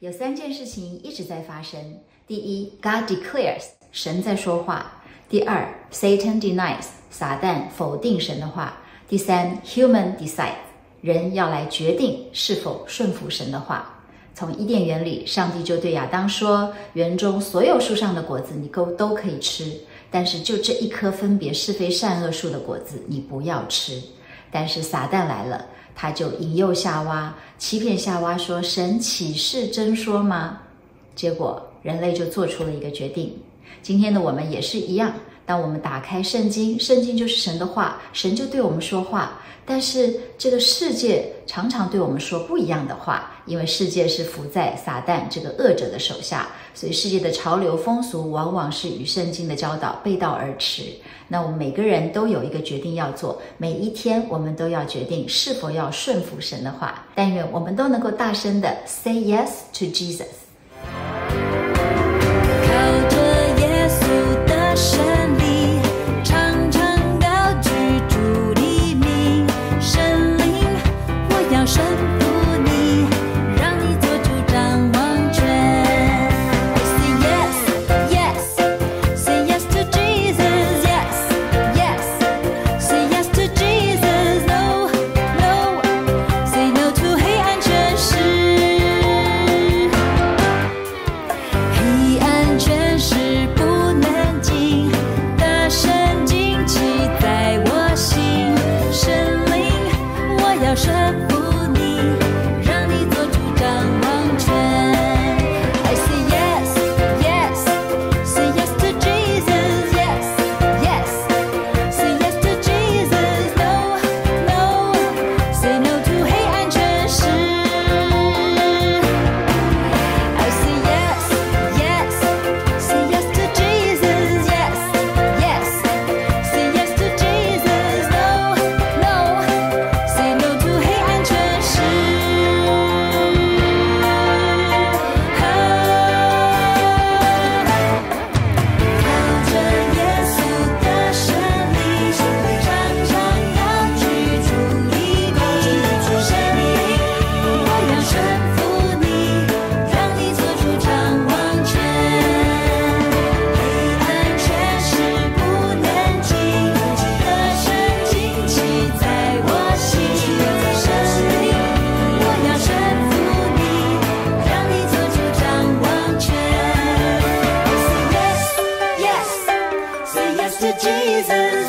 有3件事情一直在发生。第一 ，God declares， 神在说话。第二 ，Satan denies， 撒旦否定神的话。第三 ，Human decides， 人要来决定是否顺服神的话。从伊甸园里，上帝就对亚当说，园中所有树上的果子你都可以吃，但是就这一棵分别是非善恶树的果子你不要吃。但是撒旦来了，他就引诱夏娃，欺骗夏娃说，神岂是真说吗？结果人类就做出了一个决定。今天的我们也是一样，当我们打开圣经，圣经就是神的话，神就对我们说话。但是这个世界常常对我们说不一样的话，因为世界是伏在撒旦这个恶者的手下，所以世界的潮流风俗往往是与圣经的教导背道而驰。那我们每个人都有一个决定要做，每一天我们都要决定是否要顺服神的话。但愿我们都能够大声的 say yes to Jesus。 靠着耶稣的胜利，常常高举主黎明，神灵，我要顺服你，让你做主掌王权。Say yes, yes, say yes to Jesus, yes, yes, say yes to Jesus, no, no, say no to 黑暗权势。黑暗权势不能进，大声惊奇在我心，神灵，我要顺服你，让你做主掌王权。I say yes, yes, say yes to Jesus, yes, yes, say yes to Jesus, no, no, say no to 黑暗权势。I say yes, yes, say yes to Jesus, yes, yes, say yes to Jesus, no, no, say no to 黑暗权势。靠着耶稣的胜利，常常高举主黎明，神灵，我要顺服你，让你做主掌王权。黑暗权势不能进，得胜惊奇在我心，神灵，我要顺服你，让你做主掌王权。Say yes, yes, say yes to Jesus.